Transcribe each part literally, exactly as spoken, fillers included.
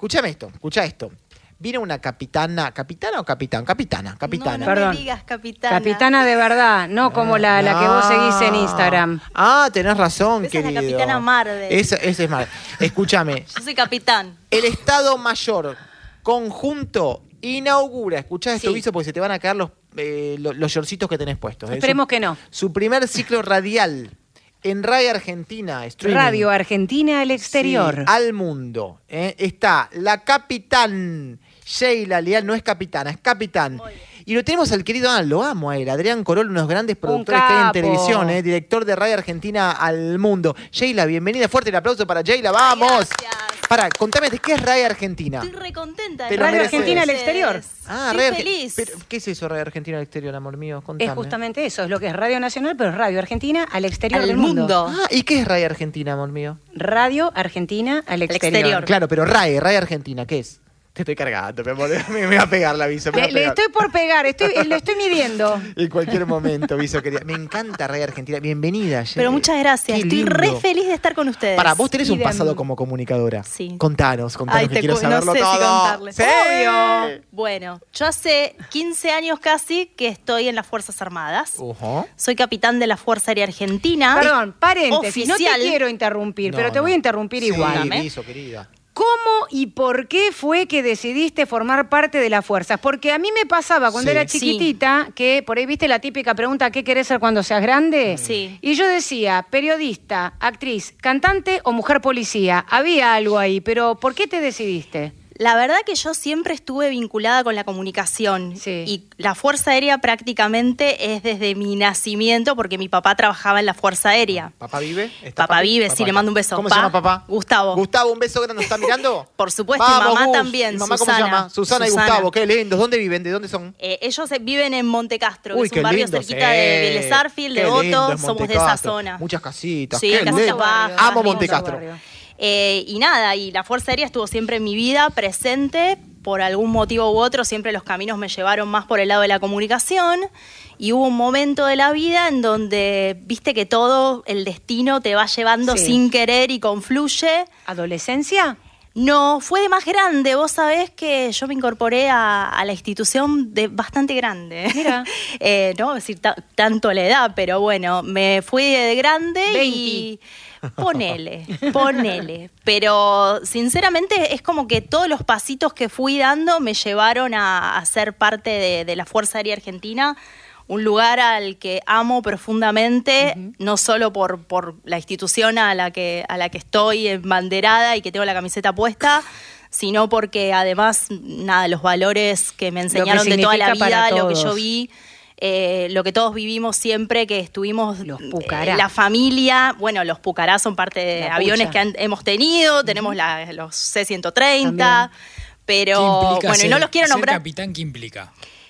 Escúchame esto, escucha esto. Vino una capitana, ¿capitana o capitán? Capitana, capitana. No, no Perdón. me digas capitana. Capitana de verdad, no como la, la que vos seguís en Instagram. Ah, tenés razón, Esa querido. es la capitana Marvel. Esa, esa es Marvel. Escúchame. Yo soy capitán. El Estado Mayor Conjunto inaugura, escuchá esto, Sí. Viso, porque se te van a caer los, eh, los, los shortcitos que tenés puestos. ¿eh? Esperemos Su- que no. Su primer ciclo radial en Radio Argentina. Streaming. Radio Argentina al exterior. Sí, al mundo. ¿eh? Está la capitán Sheila Leal, no es capitana, es capitán. Y lo tenemos al querido, ah, lo amo a él, Adrián Corol, unos grandes productores que hay en capo. televisión, ¿eh? Director de Radio Argentina al mundo. Sheila, bienvenida, fuerte el aplauso para Sheila, vamos. Gracias. Pará, contame, ¿de qué es Radio Argentina? Estoy recontenta. Te de lo Radio mereces. Argentina al exterior. Ah, Estoy Radio Arge- feliz. pero, ¿qué es eso, Radio Argentina al exterior, amor mío? Contame. Es justamente eso, es lo que es Radio Nacional, pero es Radio Argentina al exterior Al del mundo. mundo. Ah, ¿y qué es Radio Argentina, amor mío? Radio Argentina al exterior. exterior. Claro, pero RAE, Radio Argentina, ¿qué es? Te estoy cargando, mi amor. Me, me va a pegar la Viso. me va Le, a le pegar. estoy por pegar, estoy, lo estoy midiendo. En cualquier momento, Viso, querida. Me encanta Radio Argentina. Bienvenida, Sheila. Pero muchas gracias. Qué Estoy lindo. re feliz de estar con ustedes. Para, vos tenés un Idem. pasado como comunicadora. Sí. Contanos, contanos, Ay, que te quiero cu- no saberlo sé si todo. contarles. ¡Sí! Obvio. Bueno, yo hace quince años casi que estoy en las Fuerzas Armadas. Ujú. Soy capitán de la Fuerza Aérea Argentina. Perdón, paréntesis, no te Oficial. quiero interrumpir, No, pero te no. voy a interrumpir Sí, igual. Dame. Viso, querida. ¿Cómo y por qué fue que decidiste formar parte de las fuerzas? Porque a mí me pasaba cuando Sí. era chiquitita que por ahí viste la típica pregunta, ¿qué querés ser cuando seas grande? Sí. Y yo decía, periodista, actriz, cantante o mujer policía. Había algo ahí, pero ¿por qué te decidiste? La verdad que yo siempre estuve vinculada con la comunicación Sí. y la Fuerza Aérea prácticamente es desde mi nacimiento porque mi papá trabajaba en la Fuerza Aérea. ¿Papá vive? ¿Está Papá papi? vive, sí, Papá le mando un beso. ¿Cómo Pa, se llama papá? Gustavo. Gustavo, un beso grande, ¿nos está mirando? Por supuesto, y Vamos, mamá Gus. también, ¿Y mamá cómo se Susana. llama? Susana y Susana. Gustavo, qué lindo. ¿Dónde viven? ¿De dónde son? Eh, ellos eh, viven en Monte Castro, Uy, que es qué un barrio lindo, cerquita sí. de Vélez Arfield, de Qué lindo Voto, es somos Monte de esa Castro. zona. Muchas casitas. Sí, qué casitas lindo. bajas, Amo hermoso Monte Castro. barrio. Eh, y nada, y la Fuerza Aérea estuvo siempre en mi vida presente, por algún motivo u otro, siempre los caminos me llevaron más por el lado de la comunicación, y hubo un momento de la vida en donde viste que todo el destino te va llevando Sí. sin querer y confluye. ¿Adolescencia? No, fue de más grande. Vos sabés que yo me incorporé a, a la institución de bastante grande. Mira. eh, no voy a decir ta- tanto la edad, pero bueno, me fui de grande y ponele, ponele. Pero sinceramente es como que todos los pasitos que fui dando me llevaron a, a ser parte de, de la Fuerza Aérea Argentina. Un lugar al que amo profundamente, uh-huh. no solo por, por la institución a la que, a la que estoy embanderada y que tengo la camiseta puesta, sino porque además, nada, los valores que me enseñaron de toda la vida, lo que yo vi, eh, lo que todos vivimos siempre, que estuvimos los Pucará. Eh, la familia, bueno, los Pucará son parte de La aviones pucha. que han, hemos tenido, uh-huh. tenemos la, los C ciento treinta, ¿Qué pero implica bueno, ser, y no los quiero ser nombrar. capitán, ¿qué implica?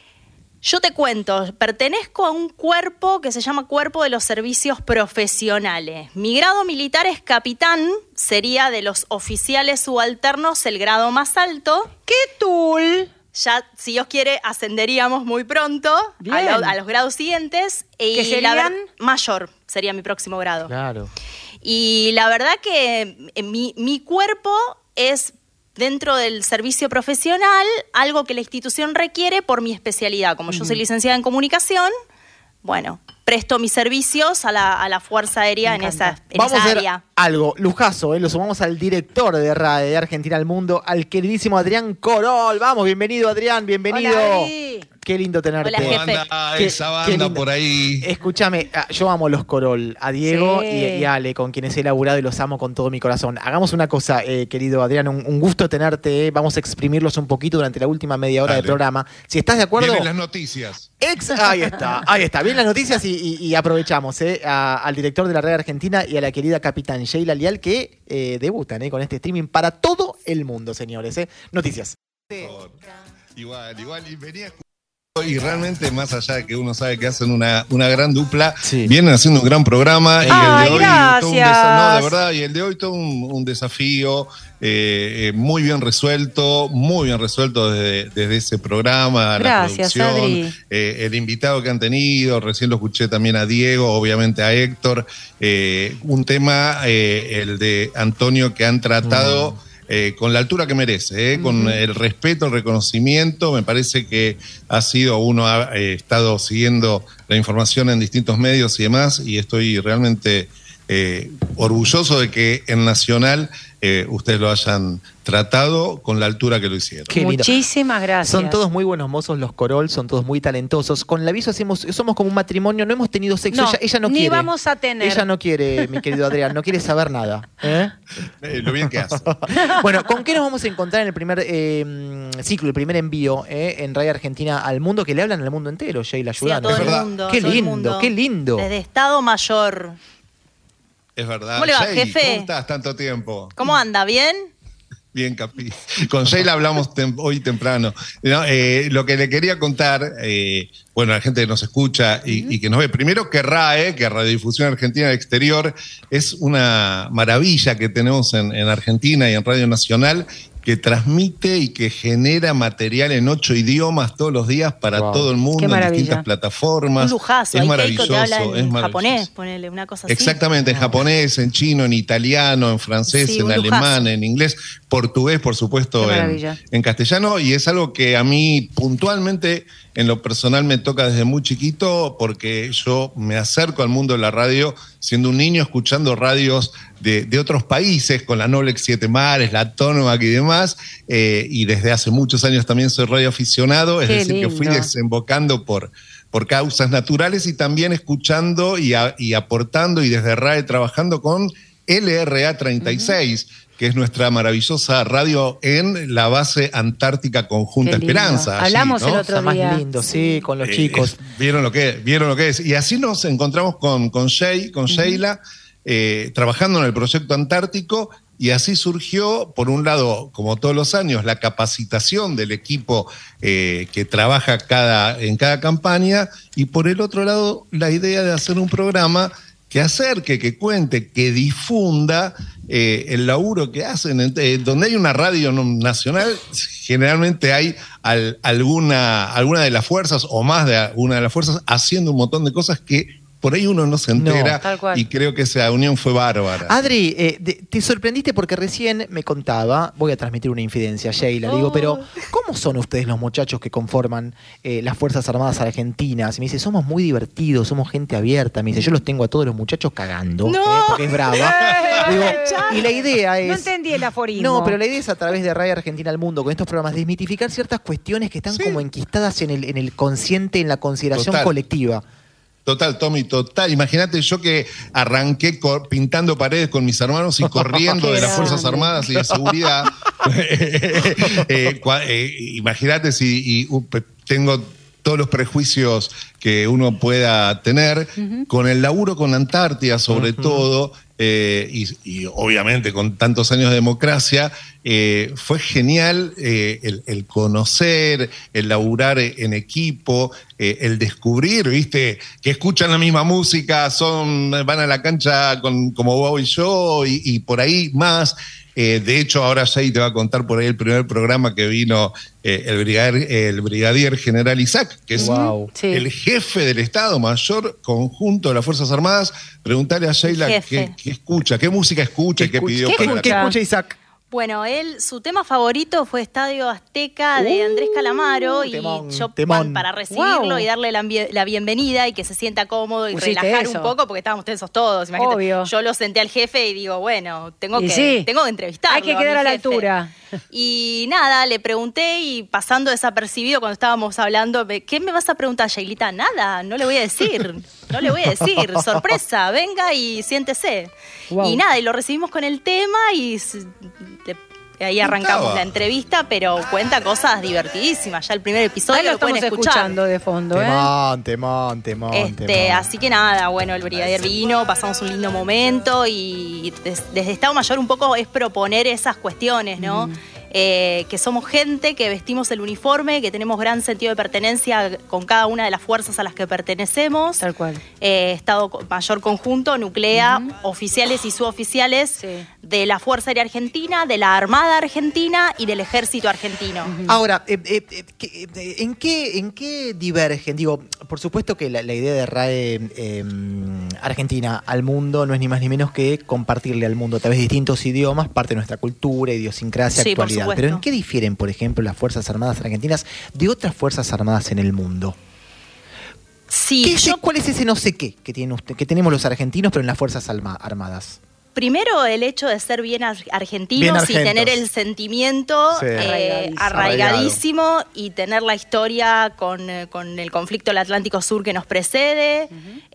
Yo te cuento, pertenezco a un cuerpo que se llama Cuerpo de los Servicios Profesionales. Mi grado militar es capitán, sería de los oficiales subalternos el grado más alto. ¡Qué tul! Ya, si Dios quiere, ascenderíamos muy pronto a, lo, a los grados siguientes. Y ¿Qué serían? La, mayor sería mi próximo grado. Claro. Y la verdad que mi, mi cuerpo es, dentro del servicio profesional, algo que la institución requiere por mi especialidad. Como yo soy licenciada en comunicación, bueno, presto mis servicios a la, a la Fuerza Aérea en esa, en Vamos esa a hacer área. algo, lujazo, ¿eh? Lo sumamos al director de Radio Argentina al Mundo, al queridísimo Adrián Corol. Vamos, bienvenido Adrián, bienvenido. Hola, Adri. Qué lindo tenerte. Hola, ¿Cómo jefe. anda Qué- esa qué banda lindo. por ahí? Escúchame, ah, yo amo los Corol, a Diego Sí. y, y a Ale, con quienes he laburado y los amo con todo mi corazón. Hagamos una cosa, eh, querido Adrián, un, un gusto tenerte, eh. Vamos a exprimirlos un poquito durante la última media hora Dale. del programa. Si estás de acuerdo... Vienen las noticias. Ex, ahí está, ahí está. Bien las noticias y, y- y aprovechamos eh, a- al director de la Red Argentina y a la querida capitán Sheila Leal que eh, debutan eh, con este streaming para todo el mundo, señores. Eh. Noticias. Igual, igual, y venía y realmente más allá de que uno sabe que hacen una, una gran dupla, Sí. vienen haciendo un gran programa y Ay, el de hoy todo un gracias. desa- no, de verdad, y el de hoy todo un, un desafío eh, eh, muy bien resuelto, muy bien resuelto desde, desde ese programa, Gracias, la producción, Adri. eh, el invitado que han tenido, recién lo escuché también a Diego, obviamente a Héctor, eh, un tema, eh, el de Antonio, que han tratado. Mm. eh, con la altura que merece, eh, con el respeto, el reconocimiento. Me parece que ha sido, uno ha eh, estado siguiendo la información en distintos medios y demás, y estoy realmente eh, orgulloso de que en Nacional eh, ustedes lo hayan tratado con la altura que lo hicieron. Qué lindo. Muchísimas gracias. Son todos muy buenos mozos los Corol, son todos muy talentosos. Con la Viso hacemos, somos como un matrimonio, no hemos tenido sexo, No, ella, ella no ni quiere. vamos a tener. Ella no quiere, mi querido Adrián, no quiere saber nada. ¿eh? Eh, lo bien que hace. Bueno, ¿con qué nos vamos a encontrar en el primer eh, ciclo, el primer envío eh, en Radio Argentina al mundo, que le hablan al mundo entero, Sheila, Sí, a ayudando? todo Es el verdad. mundo. Qué todo el lindo, mundo. qué lindo. Desde Estado Mayor. Es verdad. ¿Cómo le va, Jay, jefe? ¿Cómo estás tanto tiempo? ¿Cómo anda? ¿Bien? Bien, Capi. Con Sheila hablamos tem- hoy temprano. No, eh, lo que le quería contar, eh, bueno, a la gente que nos escucha y, y que nos ve, primero que R A E, que Radiodifusión Argentina del Exterior, es una maravilla que tenemos en, en Argentina y en Radio Nacional, que transmite y que genera material en ocho idiomas todos los días para Wow. todo el Qué mundo, en maravilla. distintas plataformas. Un lujazo. Es Hay Keiko maravilloso. que habla en es maravilloso. japonés, ponele una cosa así. Exactamente, en japonés, en chino, en italiano, en francés, Sí, en un alemán, lujazo. en inglés, portugués, por supuesto, Qué en, maravilla. en castellano, y es algo que a mí puntualmente, en lo personal, me toca desde muy chiquito, porque yo me acerco al mundo de la radio siendo un niño escuchando radios de, de otros países, con la Noblex Siete Mares, la Tónovac y demás, eh, y desde hace muchos años también soy radioaficionado, es Qué decir, que fui lindo. desembocando por... por causas naturales y también escuchando y, a- y aportando y desde R A E trabajando con L R A treinta y seis, que es nuestra maravillosa radio en la base antártica Conjunta Qué lindo. Esperanza. allí, Hablamos ¿no? el otro Está más día. lindo, sí, con los Eh, chicos. es- vieron lo que vieron lo que es. Y así nos encontramos con, con, Shay, con Sheila, eh, trabajando en el proyecto Antártico, y así surgió, por un lado, como todos los años, la capacitación del equipo eh, que trabaja cada, en cada campaña, y por el otro lado, la idea de hacer un programa que acerque, que cuente, que difunda eh, el laburo que hacen. Eh, donde hay una radio no- nacional, generalmente hay al- alguna, alguna de las fuerzas o más de una de las fuerzas haciendo un montón de cosas que por ahí uno no se entera, No, tal cual. y creo que esa unión fue bárbara. Adri, eh, de- te sorprendiste porque recién me contaba, voy a transmitir una infidencia, Sheila, le digo, pero ¿cómo son ustedes los muchachos que conforman eh, las Fuerzas Armadas Argentinas? Y me dice, somos muy divertidos, somos gente abierta. Me dice, yo los tengo a todos los muchachos cagando, No. eh, porque es brava. Digo, y la idea es... No entendí el aforismo. No, pero la idea es a través de Radio Argentina al Mundo, con estos programas, desmitificar ciertas cuestiones que están Sí. como enquistadas en el, en el consciente, en la consideración Total. colectiva. Total, Tommy, total. Imagínate yo que arranqué cor- pintando paredes con mis hermanos y corriendo de las Qué Fuerzas grande. Armadas y de Seguridad. Eh, cua- eh, Imagínate si y, uh, pe- tengo todos los prejuicios que uno pueda tener, con el laburo con Antártida sobre todo, eh, y, y obviamente con tantos años de democracia, eh, fue genial eh, el, el conocer, el laburar en equipo, eh, el descubrir, viste, que escuchan la misma música, son, van a la cancha con, como vos y yo, y, y por ahí más. Eh, de hecho, ahora Jay te va a contar por ahí el primer programa que vino eh, el, brigadier, el brigadier general Isaac, que es Wow. Sí. el jefe del Estado Mayor Conjunto de las Fuerzas Armadas. Preguntale a Sheila Jefe. qué, qué escucha, qué música escucha y qué escucha? pidió ¿Qué para la ¿Qué escucha? escucha Isaac? Bueno, él, su tema favorito fue Estadio Azteca de Andrés Calamaro, y temón, yo temón. pa- para recibirlo Wow. y darle la, envi- la bienvenida y que se sienta cómodo y Pusiste relajar eso. un poco, porque estábamos tensos todos. Imagínate, Obvio. yo lo senté al jefe y digo, bueno, tengo Y que, sí. tengo que entrevistarlo. Hay que a quedar mi a la jefe. altura. Y nada, le pregunté, y pasando desapercibido cuando estábamos hablando, me- ¿qué me vas a preguntar, Shailita? Nada, no le voy a decir, no le voy a decir, sorpresa, venga y siéntese. Wow. Y nada, y lo recibimos con el tema y s- le- ahí arrancamos Estaba. la entrevista, pero cuenta cosas divertidísimas. Ya el primer episodio Ahí lo lo pueden estamos escuchar. escuchando de fondo, ¿eh? Temón, temón, temón, Este, temón. así que nada, bueno, el brigadier vino, pasamos un lindo momento, y des- desde Estado Mayor un poco es proponer esas cuestiones, ¿no? Eh, que somos gente, que vestimos el uniforme, que tenemos gran sentido de pertenencia con cada una de las fuerzas a las que pertenecemos. Tal cual. Eh, Estado Mayor Conjunto nuclea oficiales y suboficiales Sí. de la Fuerza Aérea Argentina, de la Armada Argentina y del Ejército Argentino. Ahora, eh, eh, eh, ¿en qué, en qué divergen? Digo, por supuesto que la, la idea de R A E eh, Argentina al mundo no es ni más ni menos que compartirle al mundo a través de distintos idiomas parte de nuestra cultura, idiosincrasia, Sí, por actualidad. supuesto. Pero ¿en qué difieren, por ejemplo, las Fuerzas Armadas Argentinas de otras Fuerzas Armadas en el mundo? Sí, ¿Qué es- yo ¿Cuál es ese no sé qué que, tiene usted, que tenemos los argentinos pero en las Fuerzas Alma- Armadas? primero el hecho de ser bien ar- argentinos Bien y argentos. tener el sentimiento Sí. eh, Arraigadísimo. arraigadísimo y tener la historia con, eh, con el conflicto del Atlántico Sur que nos precede,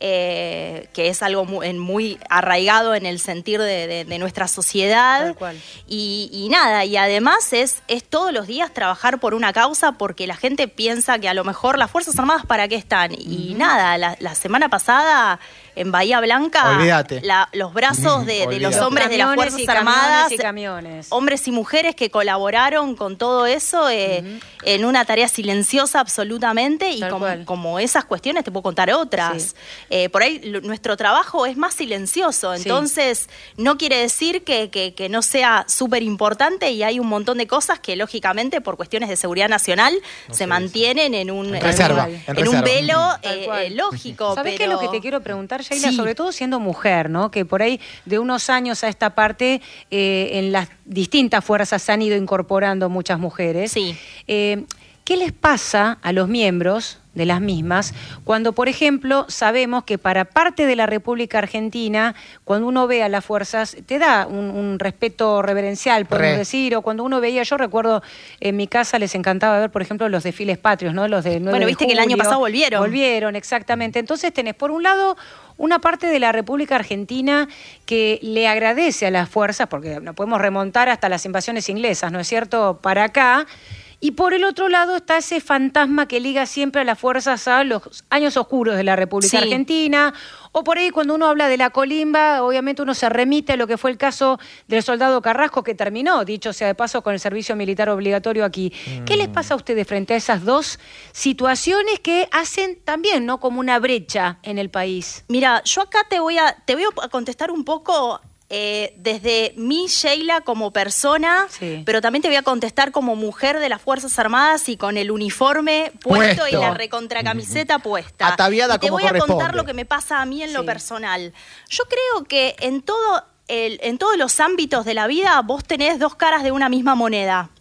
eh, que es algo muy, en- muy arraigado en el sentir de, de- de nuestra sociedad. Tal cual. Y, y nada, y además es, es todos los días trabajar por una causa porque la gente piensa que a lo mejor las Fuerzas Armadas para qué están. Y nada, la, la semana pasada en Bahía Blanca, Olvídate. la- los brazos de, de los Olvídate. hombres de las Camiones Fuerzas y camiones Armadas, y camiones. hombres y mujeres que colaboraron con todo eso eh, en una tarea silenciosa absolutamente y Tal como, cual. como esas cuestiones te puedo contar otras. Sí. Eh, por ahí lo- nuestro trabajo es más silencioso, Sí. entonces no quiere decir que, que- que no sea súper importante y hay un montón de cosas que lógicamente por cuestiones de seguridad nacional se mantienen en un, En reserva, en, en en reserva. un velo Tal eh, cual. eh, lógico. ¿Sabés pero... qué es lo que te quiero preguntar, Sheila? Sí. Sobre todo siendo mujer, ¿no? Que por ahí de unos años a esta parte eh, en las distintas fuerzas se han ido incorporando muchas mujeres. Sí. Eh, ¿Qué les pasa a los miembros de las mismas cuando, por ejemplo, sabemos que para parte de la República Argentina, cuando uno ve a las fuerzas, te da un, un respeto reverencial, podemos Re. decir, o cuando uno veía, yo recuerdo en mi casa les encantaba ver, por ejemplo, los desfiles patrios, ¿no? Los de nueve Bueno, de viste que el año julio. pasado volvieron. Volvieron, exactamente. Entonces tenés, por un lado, una parte de la República Argentina que le agradece a las fuerzas, porque no podemos remontar hasta las invasiones inglesas, ¿no es cierto?, para acá. Y por el otro lado está ese fantasma que liga siempre a las fuerzas a los años oscuros de la República Sí. Argentina. O por ahí cuando uno habla de la colimba, obviamente uno se remite a lo que fue el caso del soldado Carrasco, que terminó, dicho sea de paso, con el servicio militar obligatorio aquí. ¿Qué les pasa a ustedes frente a esas dos situaciones que hacen también, ¿no?, como una brecha en el país? Mira, yo acá te voy a, te voy a contestar un poco eh, desde mi Sheila como persona, Sí. pero también te voy a contestar como mujer de las Fuerzas Armadas y con el uniforme puesto, Puesto. y la recontracamiseta puesta. Ataviada y te como voy a contar corresponde. lo que me pasa a mí en lo Sí. personal. Yo creo que en todo el- en todos los ámbitos de la vida vos tenés dos caras de una misma moneda.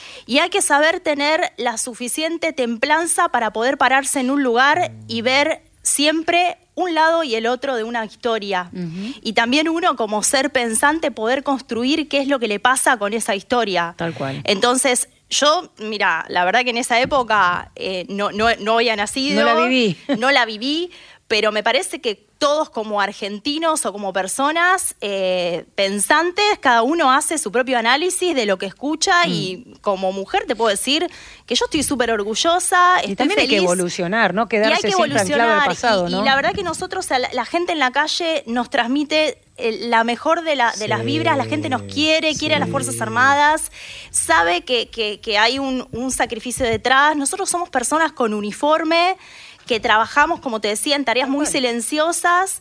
Y hay que saber tener la suficiente templanza para poder pararse en un lugar y ver siempre un lado y el otro de una historia. Y también uno, como ser pensante, poder construir qué es lo que le pasa con esa historia. Tal cual. Entonces, yo, mira, la verdad que en esa época eh, no, no, no había nacido. No la viví. No la viví, pero me parece que todos como argentinos o como personas eh, pensantes, cada uno hace su propio análisis de lo que escucha y como mujer te puedo decir que yo estoy súper orgullosa, Y estoy también hay que feliz. evolucionar, ¿no? Y Quedarse hay que siempre anclado al evolucionar pasado, y, ¿no? y la verdad que nosotros, a la, la gente en la calle nos transmite eh, la mejor de, la, de Sí, las vibras, la gente nos quiere, quiere a las sí. Fuerzas Armadas, sabe que, que, que hay un, un sacrificio detrás. Nosotros somos personas con uniforme, que trabajamos, como te decía, en tareas muy silenciosas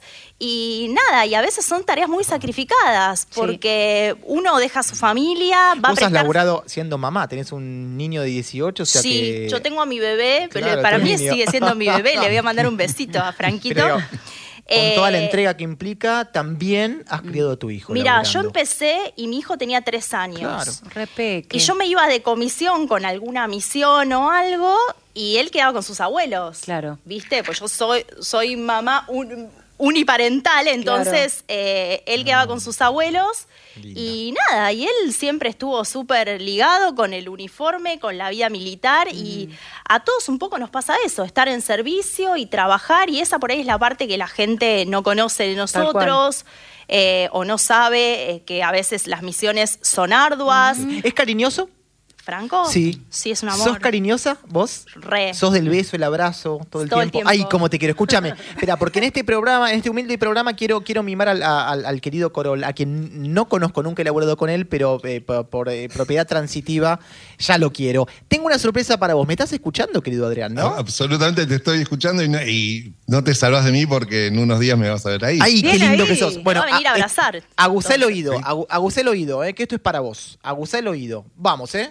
y nada, y a veces son tareas muy sacrificadas, porque uno deja a su familia, va a Vos has prestar... laburado siendo mamá, tenés un niño de dieciocho, o sea sí, que... yo tengo a mi bebé, pero Claro, para tu mí niño. sigue siendo mi bebé, le voy a mandar un besito a Franquito. Creo. Con toda la Eh, entrega que implica, también has criado a tu hijo. Mira, yo laburando. empecé y mi hijo tenía tres años. Claro. Repeque. Y yo me iba de comisión con alguna misión o algo y él quedaba con sus abuelos. Claro. ¿Viste? Pues yo soy, soy mamá un- uniparental, entonces eh, él quedaba con sus abuelos. Lindo. Y nada, y él siempre estuvo súper ligado con el uniforme, con la vida militar y a todos un poco nos pasa eso, estar en servicio y trabajar y esa por ahí es la parte que la gente no conoce de Tal cual. nosotros eh, o no sabe eh, que a veces las misiones son arduas. ¿Es cariñoso? ¿Franco? Sí. Sí, es un amor. ¿Sos cariñosa vos? Re. ¿Sos del beso, el abrazo, todo el, Todo el tiempo? tiempo. Ay, cómo te quiero. Escúchame. Espera, porque en este programa, en este humilde programa, quiero, quiero mimar al, al- al querido Corol, a quien no conozco, nunca he laburado con él, pero eh, por, por, eh, propiedad transitiva ya lo quiero. Tengo una sorpresa para vos. ¿Me estás escuchando, querido Adrián, no? Ah, absolutamente, te estoy escuchando y, no- y no te salvas de mí porque en unos días me vas a ver ahí. ¡Ay, qué Bien lindo ahí. que sos! Bueno, Va a venir a a- abrazar. Aguzá el Entonces. oído, agu- aguzá el oído, eh, que esto es para vos. Aguzá el oído. Vamos, ¿eh?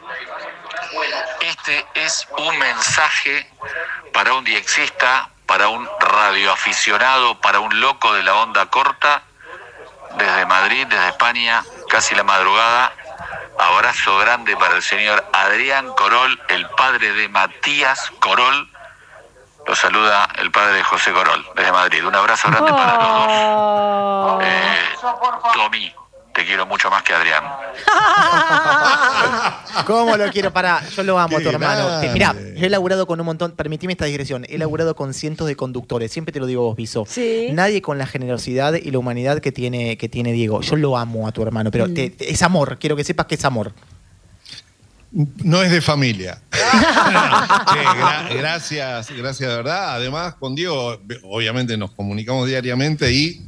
Este es un mensaje para un diexista, para un radioaficionado, para un loco de la onda corta, desde Madrid, desde España, casi la madrugada. Abrazo grande para el señor Adrián Corol, el padre de Matías Corol. Lo saluda el padre de José Corol, desde Madrid. Un abrazo grande para los dos. Oh. Eh, Tommy, te quiero mucho más que Adrián. ¿Cómo lo quiero? Pará, yo lo amo a Qué tu hermano. grande. Te- Mirá, yo he laburado con un montón, permitime esta digresión, he laburado con cientos de conductores, siempre te lo digo vos, Viso. Sí. Nadie con la generosidad y la humanidad que tiene, que tiene Diego. Yo lo amo a tu hermano, pero te- te- es amor, quiero que sepas que es amor. No es de familia. Sí, gra- gracias, gracias de verdad. Además, con Diego, obviamente nos comunicamos diariamente y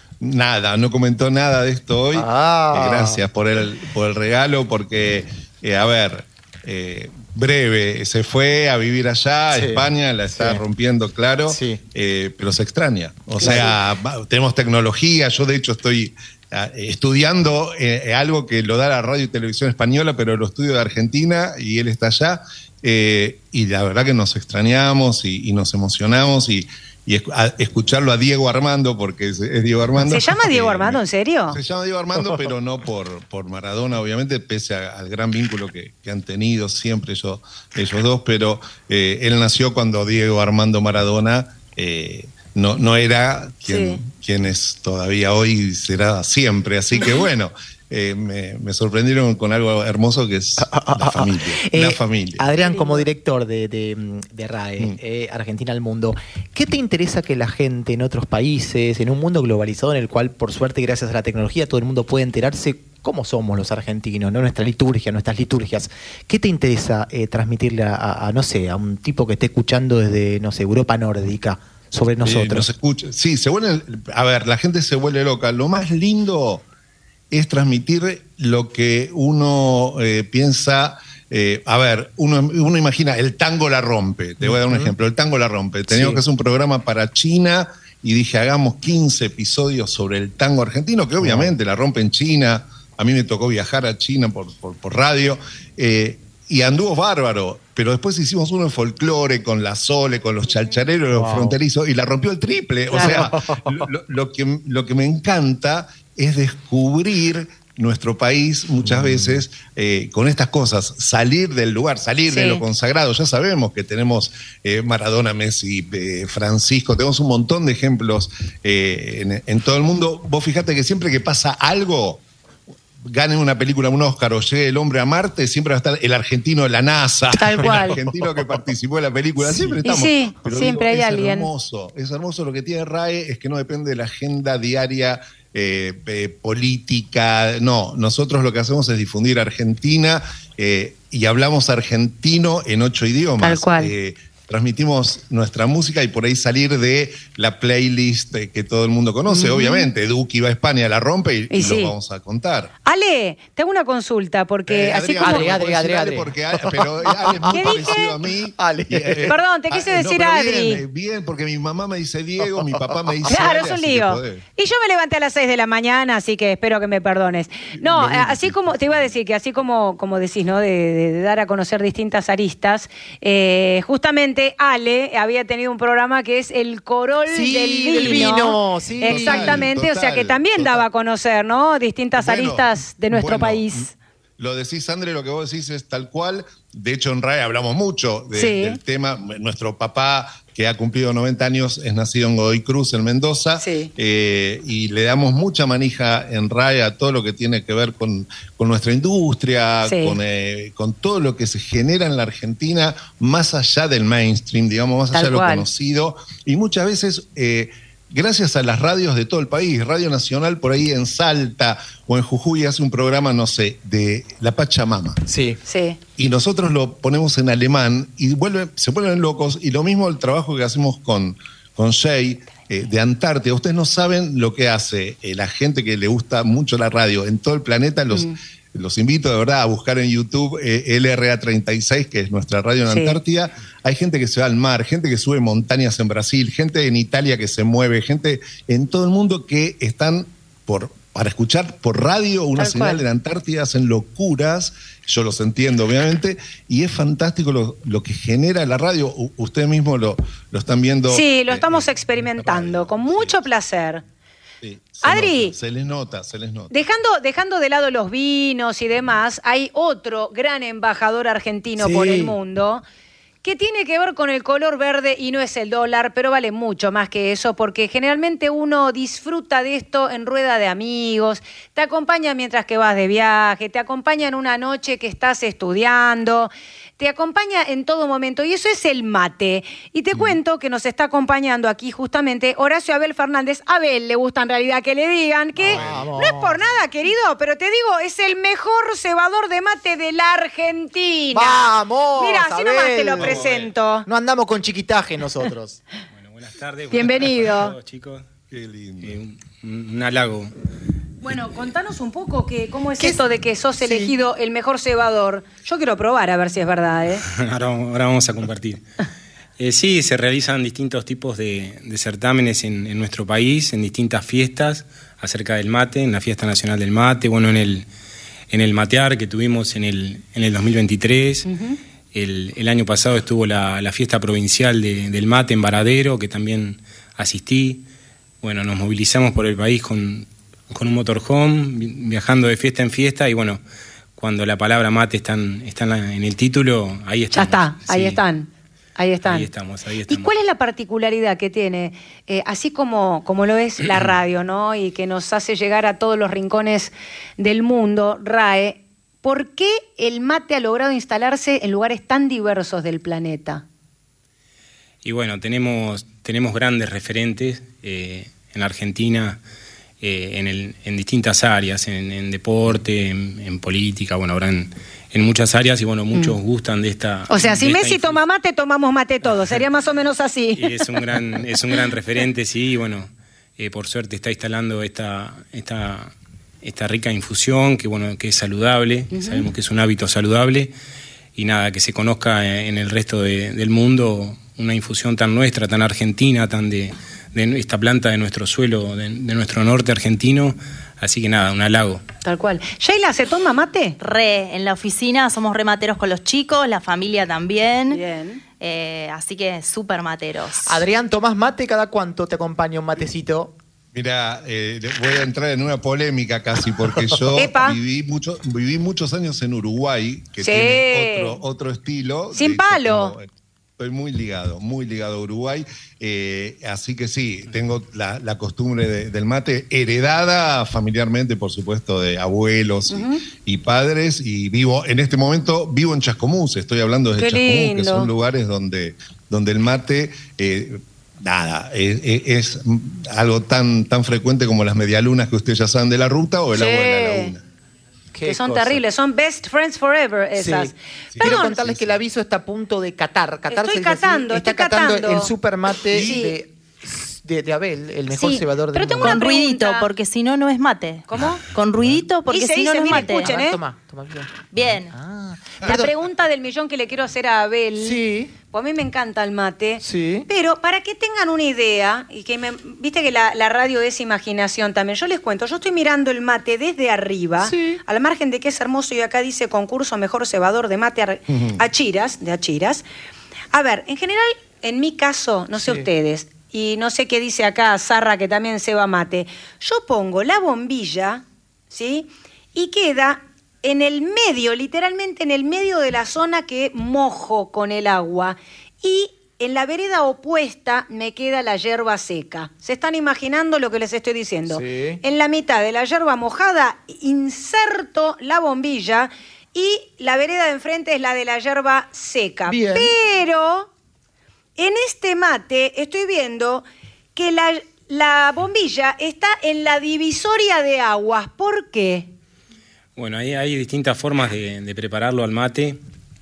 nada, no comentó nada de esto hoy. Ah. Eh, gracias por el, por el regalo, porque, eh, a ver, eh, breve, se fue a vivir allá, a Sí, España, la está sí. rompiendo, claro, Sí. eh, pero se extraña. O sea, va- tenemos tecnología, yo de hecho estoy ah, estudiando eh, algo que lo da la radio y televisión española, pero lo estudio de Argentina y él está allá, eh, y la verdad que nos extrañamos y, y nos emocionamos y, y esc- a- escucharlo a Diego Armando, porque es, es Diego Armando. ¿Se llama Diego eh, Armando, en serio? Se llama Diego Armando, pero no por, por Maradona, obviamente, pese a- al gran vínculo que, que han tenido siempre ellos, ellos dos, pero eh, él nació cuando Diego Armando Maradona eh, no, no era quien, Sí. quien es todavía hoy y será siempre. Así que bueno, eh, me, me sorprendieron con algo hermoso que es la familia. La Eh, familia. Adrián, como director de, de, de RAE, Mm. eh, Argentina al Mundo, ¿qué te interesa que la gente en otros países, en un mundo globalizado en el cual, por suerte, gracias a la tecnología, todo el mundo puede enterarse cómo somos los argentinos, ¿no? Nuestra liturgia, nuestras liturgias? ¿Qué te interesa eh, transmitirle a, a, a, no sé, a un tipo que esté escuchando desde, no sé, Europa nórdica sobre Eh, nosotros? nos escucha. Sí, se vuelve. A ver, la gente se vuelve loca. Lo más lindo es transmitir lo que uno eh, piensa. Eh, a ver, uno, uno imagina, el tango la rompe. Te voy a dar un ejemplo. El tango la rompe. Teníamos Sí. que hacer un programa para China y dije, hagamos quince episodios sobre el tango argentino, que obviamente la rompe en China. A mí me tocó viajar a China por, por, por radio. Eh, y anduvo bárbaro. Pero después hicimos uno de folclore con la Sole, con los chalchareros, los Wow. fronterizos, y la rompió el triple. O sea, lo, lo- lo que, lo que me encanta es descubrir nuestro país muchas veces eh, con estas cosas, salir del lugar, salir Sí. de lo consagrado. Ya sabemos que tenemos eh, Maradona, Messi, eh, Francisco, tenemos un montón de ejemplos eh, en, en todo el mundo. Vos fijate que siempre que pasa algo, gane una película, un Oscar o llegue el hombre a Marte, siempre va a estar el argentino de la NASA, Tal cual. el argentino que participó en la película, siempre Y estamos. sí, Pero siempre hay es alguien. hermoso, es hermoso. Lo que tiene RAE es que no depende de la agenda diaria eh, eh, política, no, nosotros lo que hacemos es difundir Argentina eh, y hablamos argentino en ocho idiomas. Tal cual. Eh, transmitimos nuestra música y por ahí salir de la playlist eh, que todo el mundo conoce. Obviamente, Duki va a España, la rompe y, Y y sí. lo vamos a contar. Ale, te hago una consulta, porque Eh, así Adrián, como... Adri, no Adri, puedo decir Adri, Ale Adri. porque Ale- pero Ale es muy ¿Qué dije? parecido a mí. Ale. Y, eh, Perdón, te quise ah, decir pero Adri. Bien, eh, bien, porque mi mamá me dice Diego, mi papá me dice Claro, Ale, es un así que lío. podés. Y yo me levanté a las seis de la mañana, así que espero que me perdones. No, Lo mismo. así como, te iba a decir que así como, como decís, ¿no? De, de- de dar a conocer distintas aristas, eh, justamente Ale había tenido un programa que es El Corol Sí, del Vino. del vino, sí. Exactamente, Total, o sea que total, también total. daba a conocer, ¿no? Distintas Bueno, aristas de nuestro bueno, país. Lo decís, André, lo que vos decís es tal cual. De hecho, en RAE hablamos mucho de- Sí. del tema. Nuestro papá, que ha cumplido noventa años, es nacido en Godoy Cruz, en Mendoza. Sí. Eh, y le damos mucha manija en RAE a todo lo que tiene que ver con, con nuestra industria, Sí. con, eh, con todo lo que se genera en la Argentina, más allá del mainstream, digamos, más Tal allá de lo cual. conocido. Y muchas veces... eh, gracias a las radios de todo el país, Radio Nacional por ahí en Salta o en Jujuy hace un programa, no sé, de la Pachamama. Sí. Sí. Y nosotros lo ponemos en alemán y vuelve, se vuelven locos. Y lo mismo el trabajo que hacemos con, con Jay eh, de Antártida. Ustedes no saben lo que hace eh, la gente que le gusta mucho la radio en todo el planeta, los, los invito de verdad a buscar en YouTube eh, L R A treinta y seis, que es nuestra radio en Sí. Antártida. Hay gente que se va al mar, gente que sube montañas en Brasil, gente en Italia que se mueve, gente en todo el mundo que están por, para escuchar por radio una Tal señal cual. en la Antártida, hacen locuras, yo los entiendo obviamente, y es fantástico lo, lo que genera la radio. U- ustedes mismos lo, lo están viendo. Sí, lo eh, estamos en experimentando, radio. con mucho Sí, placer. sí, se Adri. nota, se les nota, se les nota. Dejando, dejando de lado los vinos y demás, hay otro gran embajador argentino Sí. por el mundo que tiene que ver con el color verde y no es el dólar, pero vale mucho más que eso, porque generalmente uno disfruta de esto en rueda de amigos, te acompaña mientras que vas de viaje, te acompaña en una noche que estás estudiando, te acompaña en todo momento, y eso es el mate. Y te cuento que nos está acompañando aquí justamente Horacio Abel Fernández. A Abel le gusta en realidad que le digan que Vamos. no es por nada, querido, pero te digo, es el mejor cebador de mate de la Argentina. ¡Vamos, Mira, así nomás te lo Abel! presento. No andamos con chiquitaje nosotros. Bueno, buenas tardes. Bienvenido. Buenas tardes a todos, chicos. Qué lindo. Eh, un, un halago. Bueno, contanos un poco que, cómo es ¿Qué esto es? de que sos Sí. elegido el mejor cebador. Yo quiero probar a ver si es verdad, ¿eh? Ahora, ahora vamos a compartir. Eh, sí, se realizan distintos tipos de, de certámenes en, en nuestro país, en distintas fiestas acerca del mate, en la Fiesta Nacional del Mate, bueno, en el, en el Matear que tuvimos en el, en el dos mil veintitrés. Uh-huh. el, el año pasado estuvo la, la fiesta provincial de, del mate en Varadero, que también asistí. Bueno, nos movilizamos por el país con... con un motorhome, viajando de fiesta en fiesta, y bueno, cuando la palabra mate está en, está en, la, en el título, ahí Ya estamos. está, ahí Sí. están. Ahí están. Ahí estamos, ahí ¿Y estamos. cuál es la particularidad que tiene, eh, así como, como lo es la radio, ¿no? Y que nos hace llegar a todos los rincones del mundo, R A E, ¿por qué el mate ha logrado instalarse en lugares tan diversos del planeta? Y bueno, tenemos, tenemos grandes referentes eh, en la Argentina, eh, en, el, en distintas áreas, en, en deporte, en, en política, bueno, ahora en, en muchas áreas, y bueno, muchos mm. gustan de esta... O sea, si Messi influencia. toma mate, tomamos mate todos, sería más o menos así. Y es un gran, es un gran referente, sí, y bueno, eh, por suerte está instalando esta, esta, esta rica infusión, que bueno, que es saludable, uh-huh. sabemos que es un hábito saludable, y nada, que se conozca en el resto de, del mundo una infusión tan nuestra, tan argentina, tan de, de esta planta de nuestro suelo, de, de nuestro norte argentino. Así que nada, un halago. Tal cual. Sheila, ¿se toma mate? Re, en la oficina somos re materos con los chicos, la familia también. Bien. Eh, así que súper materos. Adrián, ¿tomás mate? ¿Cada cuánto te acompaña un matecito? Mira, eh, voy a entrar en una polémica casi, porque yo viví, mucho, viví muchos años en Uruguay, que sí. tiene otro, otro estilo. Sin de palo. Como, estoy muy ligado, muy ligado a Uruguay. Eh, así que sí, tengo la, la costumbre de, del mate heredada familiarmente, por supuesto, de abuelos uh-huh. y, y padres. Y vivo, en este momento, vivo en Chascomús. Estoy hablando de Qué Chascomús, lindo. que son lugares donde, donde el mate... Eh, Nada, es, es algo tan, tan frecuente como las medialunas que ustedes ya saben de la ruta o el sí. agua de la laguna. Que son cosa. terribles, son best friends forever esas. Sí. Sí. Quiero contarles sí, que el aviso está a punto de catar. catar estoy se catando, está estoy catando catando. el super mate sí. de, de, de Abel, el mejor sí, cebador del pero tengo mundo. una Con ruidito, pregunta. porque si no, no es mate. ¿Cómo? Con ruidito, porque Dice, si no, dice, no es mire, mate. escuchen, ¿eh? Toma, toma, bien. Bien. Ah, la perdón. pregunta del millón que le quiero hacer a Abel. Sí. Pues a mí me encanta el mate. Sí. Pero para que tengan una idea, y que me, viste que la, la radio es imaginación también, yo les cuento, yo estoy mirando el mate desde arriba, sí. al margen de que es hermoso, y acá dice concurso mejor cebador de mate a, uh-huh. Achiras, de Achiras. A ver, en general, en mi caso, no sé sí. ustedes, y no sé qué dice acá Zarra, que también ceba mate, yo pongo la bombilla, ¿sí? Y queda en el medio, literalmente en el medio de la zona que mojo con el agua, y en la vereda opuesta me queda la yerba seca. ¿Se están imaginando lo que les estoy diciendo? Sí. En la mitad de la yerba mojada inserto la bombilla y la vereda de enfrente es la de la yerba seca. Bien. Pero en este mate estoy viendo que la, la bombilla está en la divisoria de aguas. ¿Por qué? Bueno, ahí hay distintas formas de, de prepararlo al mate.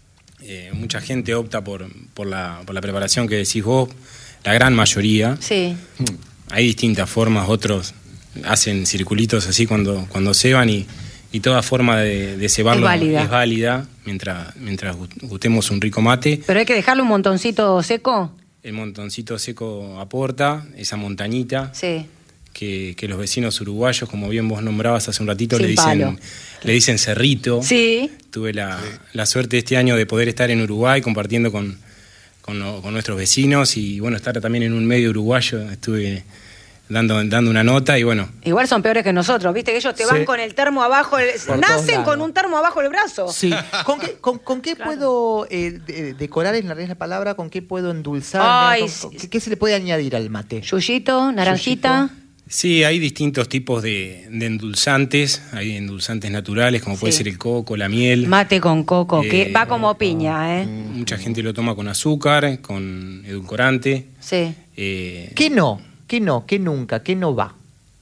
Eh, mucha gente opta por, por, la, por la preparación que decís vos, la gran mayoría. Sí. Hay distintas formas, otros hacen circulitos así cuando, cuando ceban y, y toda forma de, de cebarlo Es válida. es válida mientras, mientras gustemos un rico mate. Pero hay que dejarle un montoncito seco. El montoncito seco aporta esa montañita. Sí. Que, que los vecinos uruguayos, como bien vos nombrabas hace un ratito, Sin le palo. dicen, le dicen cerrito. Sí. Tuve la, la suerte este año de poder estar en Uruguay compartiendo con, con, lo- con nuestros vecinos y bueno, estar también en un medio uruguayo. Estuve dando, dando una nota y bueno, Igual son peores que nosotros, ¿viste? Que ellos te van Sí. con el termo abajo, el- Por todos nacen lados. con un termo abajo el brazo. Sí. ¿Con qué, con, con qué Claro. puedo eh, de- decorar en la realidad la palabra? ¿Con qué puedo endulzar? Ay, ¿Con- sí. con- ¿qué, qué se le puede añadir al mate? Yuyito, naranjita. sí, hay distintos tipos de, de endulzantes. Hay endulzantes naturales, como puede Sí. ser el coco, la miel. Mate con coco, que Eh, va como piña, ¿eh? Mucha gente lo toma con azúcar, con edulcorante. Sí. Eh, ¿Qué no? ¿Qué no? ¿Qué nunca? ¿Qué no va? va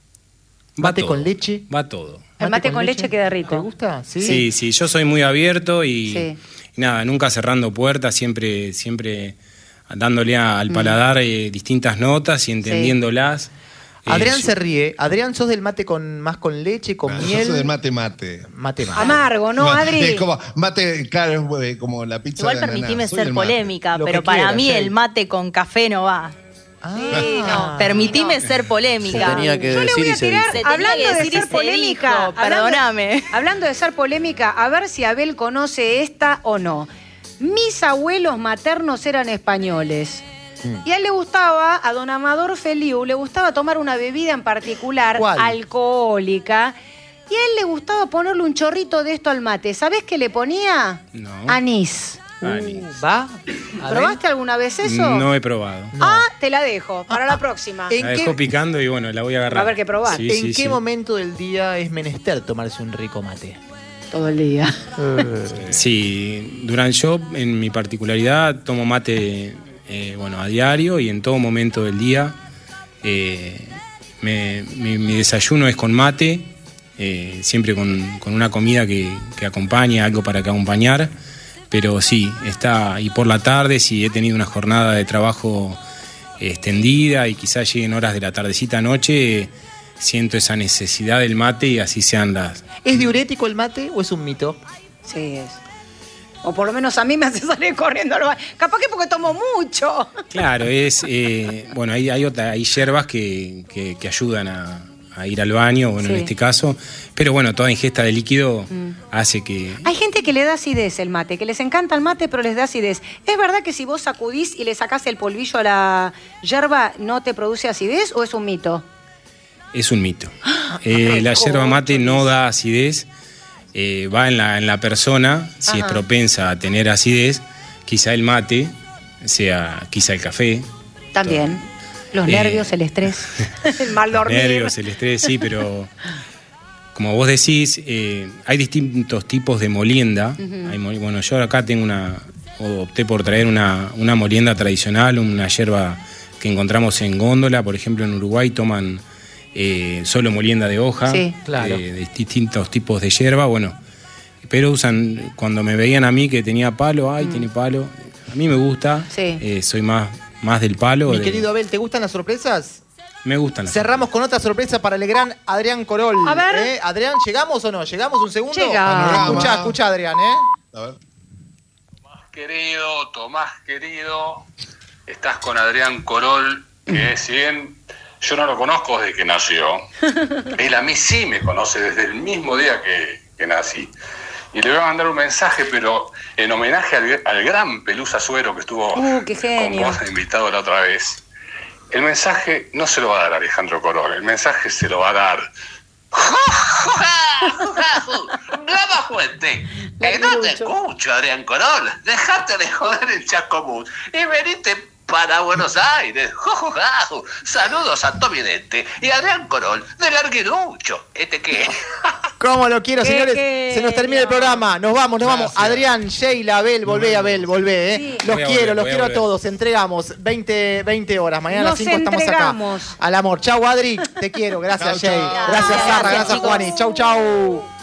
mate todo, con leche. Va todo. El mate con leche queda rico. ¿Te gusta? Sí. Sí, sí, yo soy muy abierto y, Sí. y nada, nunca cerrando puertas, siempre, siempre dándole a- al paladar eh, distintas notas y entendiéndolas. Eh, Adrián yo- se ríe. Adrián, ¿sos del mate con más con leche, con Ah, yo miel? soy del mate mate. Mate mate. Amargo, ¿no, Adri? Es como mate, claro, es como la pizza Igual de ananá. permitime Soy ser del mate. polémica, Lo pero que para quieras, mí Jay. el mate con café no va. Ah. Sí, no. Permitime ser polémica. Se tenía que Yo le decir voy a y se tirar, dijo. Se tenía hablando que de decir y ser se polémica, dijo, hablando- perdóname. Hablando de ser polémica, a ver si Abel conoce esta o no. Mis abuelos maternos eran españoles. Y a él le gustaba, a don Amador Feliu, le gustaba tomar una bebida en particular, ¿Cuál? alcohólica, y a él le gustaba ponerle un chorrito de esto al mate. ¿Sabés qué le ponía? No. Anís. Anís. Uh, ¿Va? A ver. ¿Probaste alguna vez eso? No he probado. Ah, te la dejo, para la próxima. ¿En La qué- dejó picando y bueno, la voy a agarrar. Va a haber que probar. Sí, ¿En sí, qué sí. momento del día es menester tomarse un rico mate? Todo el día. Sí, durante yo, en mi particularidad, tomo mate eh, bueno, a diario y en todo momento del día. Eh, me- mi, mi desayuno es con mate, eh, siempre con, con una comida que, que acompañe, algo para que acompañar. Pero sí, está. Y por la tarde, si he tenido una jornada de trabajo eh, extendida y quizás lleguen horas de la tardecita noche, eh, siento esa necesidad del mate y así sean las. ¿Es diurético el mate o es un mito? Sí, es. O por lo menos a mí me hace salir corriendo al baño. Capaz que porque tomo mucho. Claro, es eh, bueno, hay, hay, otra, hay hierbas que, que, que ayudan a, a ir al baño, bueno, Sí. en este caso, pero bueno, toda ingesta de líquido hace que... Hay gente que le da acidez el mate, que les encanta el mate, pero les da acidez. ¿Es verdad que si vos sacudís y le sacás el polvillo a la yerba, no te produce acidez o es un mito? Es un mito. Eh, la yerba mate no da acidez, eh, va en la, en la persona, si Ajá. es propensa a tener acidez, quizá el mate, sea quizá el café. También. Los Eh. nervios, el estrés, el mal dormir. Nervios, el estrés, sí, pero como vos decís, eh, hay distintos tipos de molienda. Hay mol- bueno, yo acá tengo una, o opté por traer una, una molienda tradicional, una yerba que encontramos en góndola, por ejemplo en Uruguay toman eh, solo molienda de hoja, Sí. Claro. eh, de distintos tipos de yerba, bueno, pero usan, cuando me veían a mí que tenía palo, ay, tiene palo, a mí me gusta, Sí. eh, soy más, más del palo. Mi de- querido Abel, ¿te gustan las sorpresas? me gustan. las- Cerramos con otra sorpresa para el gran Adrián Corol. A ver. ¿eh? Adrián, ¿llegamos o no? ¿Llegamos un segundo? Llegamos. Escucha, escucha, Adrián, ¿eh? A ver. Querido, Tomás querido, estás con Adrián Corol, que si bien yo no lo conozco desde que nació, él a mí sí me conoce desde el mismo día que, que nací. Y le voy a mandar un mensaje, pero en homenaje al, al gran Pelusa Suero que estuvo Uh, qué con genio. vos de invitado la otra vez. El mensaje no se lo va a dar Alejandro Corol, el mensaje se lo va a dar Gama Fuente, que no te escucho, Adrián Corol. Dejate de joder el Chascomús y venite para Buenos Aires. Saludos a Tommy Dente y Adrián Corol del Arguirucho. ¿Este qué? ¿Cómo lo quiero, Qué señores? genio. Se nos termina el programa. Nos vamos, nos vamos. Gracias. Adrián, Sheila, Abel, volvé, Abel, volvé, ¿eh? Sí. Los Voy a quiero, volver, los voy a quiero a volver. todos. Entregamos veinte, veinte horas. Mañana a las Nos cinco estamos entregamos. acá. Al amor. Chau, Adri. Te quiero. Gracias, Chau, Jay. chau. Gracias, Sara. Gracias, Gracias, chicos. Juani. Chau, chau.